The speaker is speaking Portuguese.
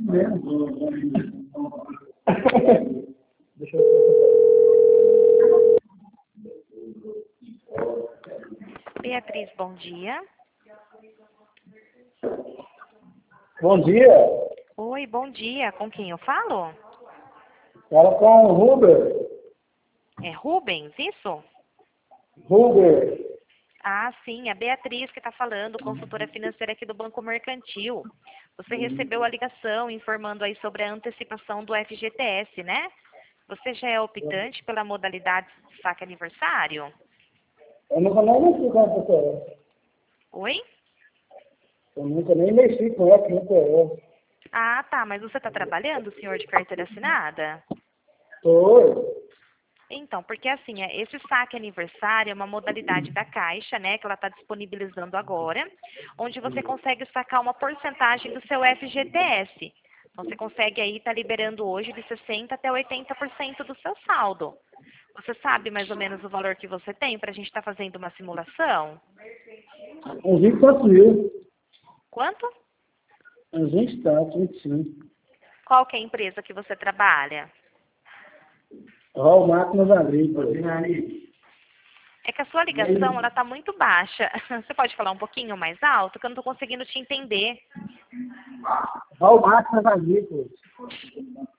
Deixa eu... Beatriz, bom dia. Bom dia. Oi, bom dia. Com quem eu falo? Fala com o Ruber. É Rubens, isso? Ruber. Ah, sim, a Beatriz que está falando, consultora financeira aqui do Banco Mercantil. Você recebeu a ligação informando aí sobre a antecipação do FGTS, né? Você já é optante pela modalidade de saque aniversário? Eu nunca nem mexi com essa TS. Oi? Eu nunca nem mexi com essa TS. Ah, tá, mas você está trabalhando, senhor de carteira assinada? Tô. Então, porque assim, esse saque aniversário é uma modalidade da Caixa, né, que ela está disponibilizando agora, onde você consegue sacar uma porcentagem do seu FGTS. Então, você consegue aí estar liberando hoje de 60% até 80% do seu saldo. Você sabe mais ou menos o valor que você tem para a gente estar fazendo uma simulação? Uns 24 mil. Quanto? Uns 24, 25. Qual que é a empresa que você trabalha? Ó, o Máquinas Agrícolas. É que a sua ligação, ela está muito baixa. Você pode falar um pouquinho mais alto, que eu não estou conseguindo te entender. Ó, o Máquinas Agrícolas.